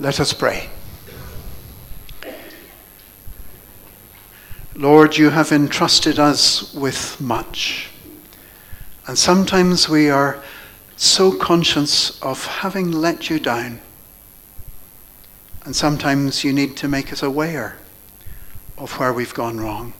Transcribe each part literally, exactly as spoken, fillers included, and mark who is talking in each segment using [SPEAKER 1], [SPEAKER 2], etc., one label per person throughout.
[SPEAKER 1] Let us pray. Lord, you have entrusted us with much, and sometimes we are so conscious of having let you down, and sometimes you need to make us aware of where we've gone wrong.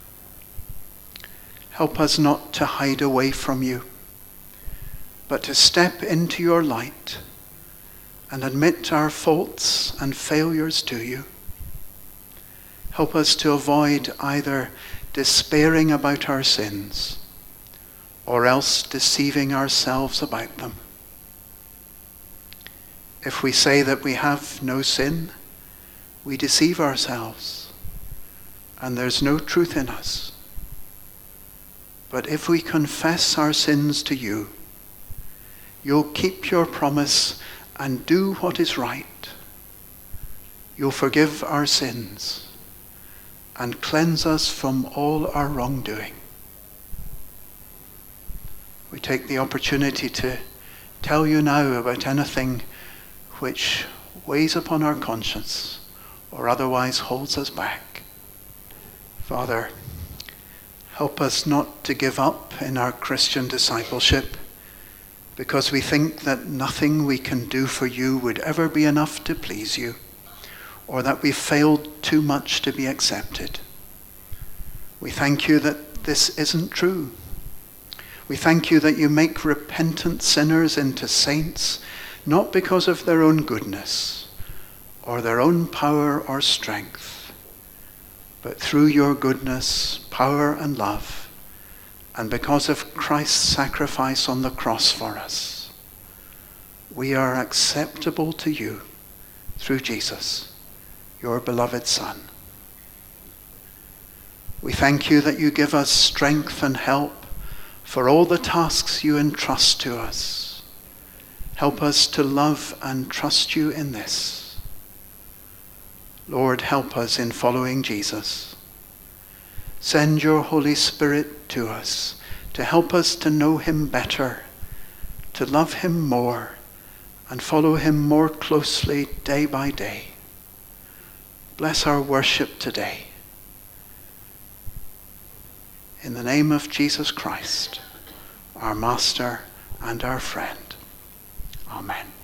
[SPEAKER 1] Help us not to hide away from you, but to step into your light and admit our faults and failures to you. Help us to avoid either despairing about our sins or else deceiving ourselves about them. If we say that we have no sin, we deceive ourselves, and there's no truth in us. But if we confess our sins to you, you'll keep your promise and do what is right. You'll forgive our sins and cleanse us from all our wrongdoing. We take the opportunity to tell you now about anything which weighs upon our conscience or otherwise holds us back. Father, help us not to give up in our Christian discipleship because we think that nothing we can do for you would ever be enough to please you, or that we've failed too much to be accepted. We thank you that this isn't true. We thank you that you make repentant sinners into saints, not because of their own goodness or their own power or strength, but through your goodness, power, and love, and because of Christ's sacrifice on the cross for us. We are acceptable to you through Jesus, your beloved Son. We thank you that you give us strength and help for all the tasks you entrust to us. Help us to love and trust you in this. Lord, help us in following Jesus. Send your Holy Spirit to us to help us to know him better, to love him more, and follow him more closely day by day. Bless our worship today. In the name of Jesus Christ, our Master and our friend. Amen.